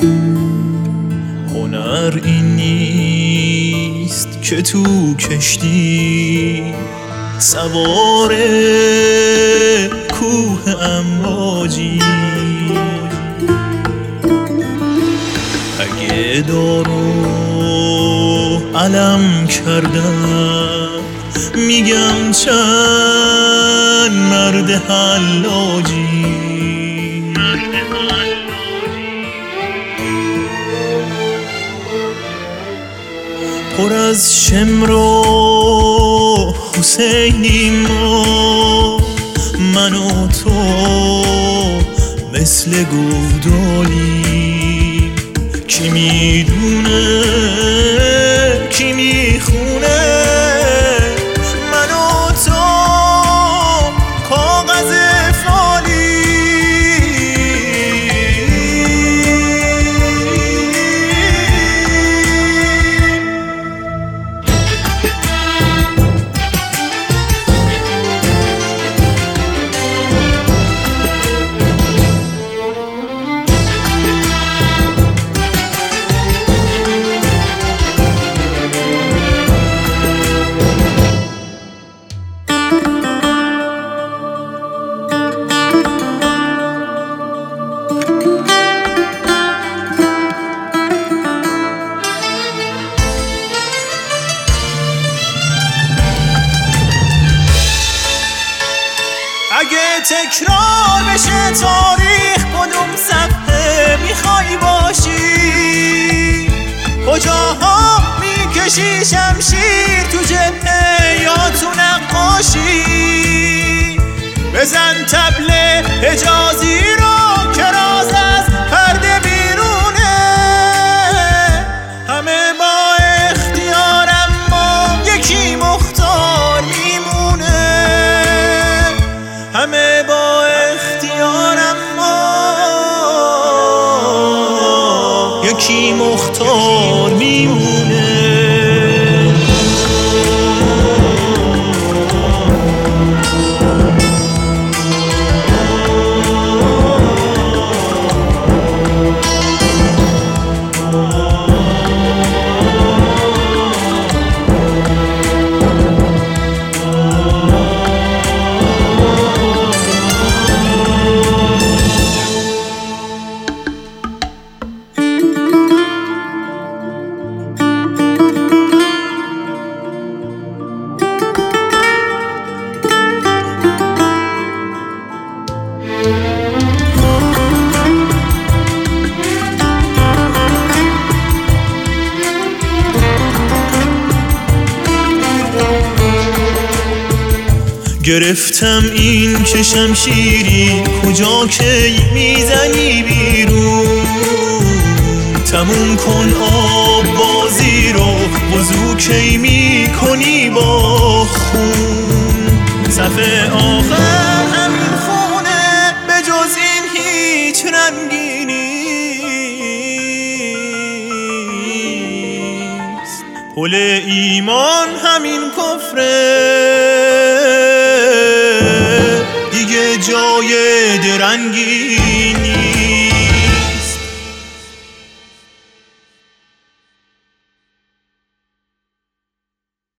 هنر این نیست که تو کشتی سوار کوه امواجی. اگه دارو علم کردم میگم چند مرد حلاجی. پر از شمر و حسینی ما، من و تو مثل گودالی. کی میدونه کی میخونه، من و تو کاغذ فالی. اگه تکرار بشه تاریخ، کدوم صفحه میخوای باشی؟ کجاها میکشی شمشیر، تو جبهه یا تو نقاشی؟ بزن طبل حجازی رو که راز از پرده بیرونه. همه با اختیار اما یکی مختار میمونه. همه با اختیار اما یکی مختار میمونه. گرفتم این که شمشیری کجا کی میزنی بیرون. تموم کن آب بازی رو، وضو کی میکنی با خون. صفحه آخر همین خونه، به جز این هیچ رنگی نیست. پل ایمان همین کفره، دیگه جای درنگی